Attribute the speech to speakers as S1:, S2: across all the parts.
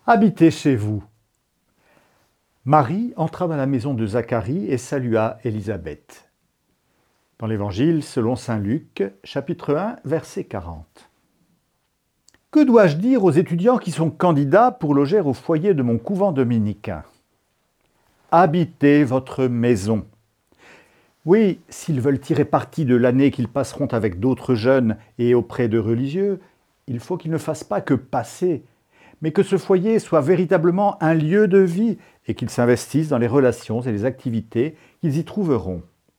S1: Habitez chez vous. Marie entra dans la maison de Zacharie et salua Élisabeth. Dans l'Évangile selon saint Luc, chapitre 1, verset 40. Que dois-je dire aux étudiants qui sont candidats pour loger au foyer de mon couvent dominicain ? Habitez votre maison. Oui, s'ils veulent tirer parti de l'année qu'ils passeront avec d'autres jeunes et auprès de religieux, il faut qu'ils ne fassent pas que passer, mais que ce foyer soit véritablement un lieu de vie et qu'ils s'investissent dans les relations et les activités qu'ils y trouveront.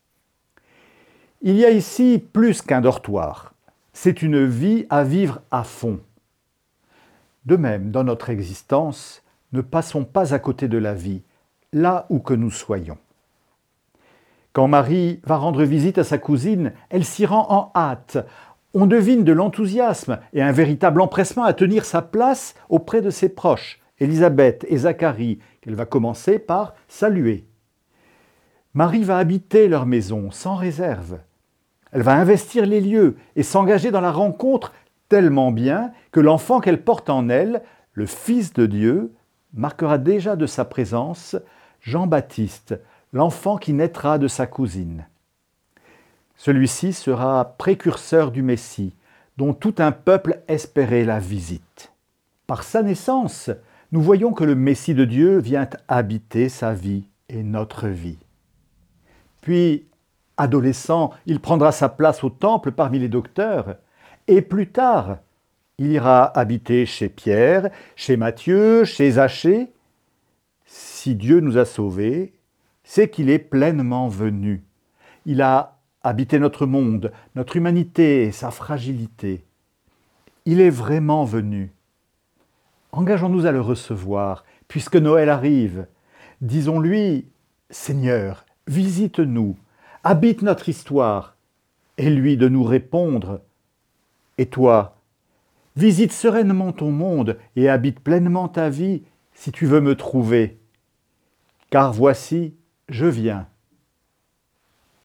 S1: Il y a ici plus qu'un dortoir. C'est une vie à vivre à fond. De même, dans notre existence, ne passons pas à côté de la vie, là où que nous soyons. Quand Marie va rendre visite à sa cousine, elle s'y rend en hâte. On devine de l'enthousiasme et un véritable empressement à tenir sa place auprès de ses proches, Élisabeth et Zacharie, qu'elle va commencer par saluer. Marie va habiter leur maison sans réserve. Elle va investir les lieux et s'engager dans la rencontre tellement bien que l'enfant qu'elle porte en elle, le Fils de Dieu, marquera déjà de sa présence Jean-Baptiste, l'enfant qui naîtra de sa cousine. Celui-ci sera précurseur du Messie, dont tout un peuple espérait la visite. Par sa naissance, nous voyons que le Messie de Dieu vient habiter sa vie et notre vie. Puis, adolescent, il prendra sa place au temple parmi les docteurs, et plus tard, il ira habiter chez Pierre, chez Matthieu, chez Zachée. Si Dieu nous a sauvés, c'est qu'il est pleinement venu. Il a habité notre monde, notre humanité et sa fragilité. Il est vraiment venu. Engageons-nous à le recevoir, puisque Noël arrive. Disons-lui, Seigneur, visite-nous, habite notre histoire, et lui de nous répondre. Et toi, visite sereinement ton monde et habite pleinement ta vie si tu veux me trouver. Car voici, je viens.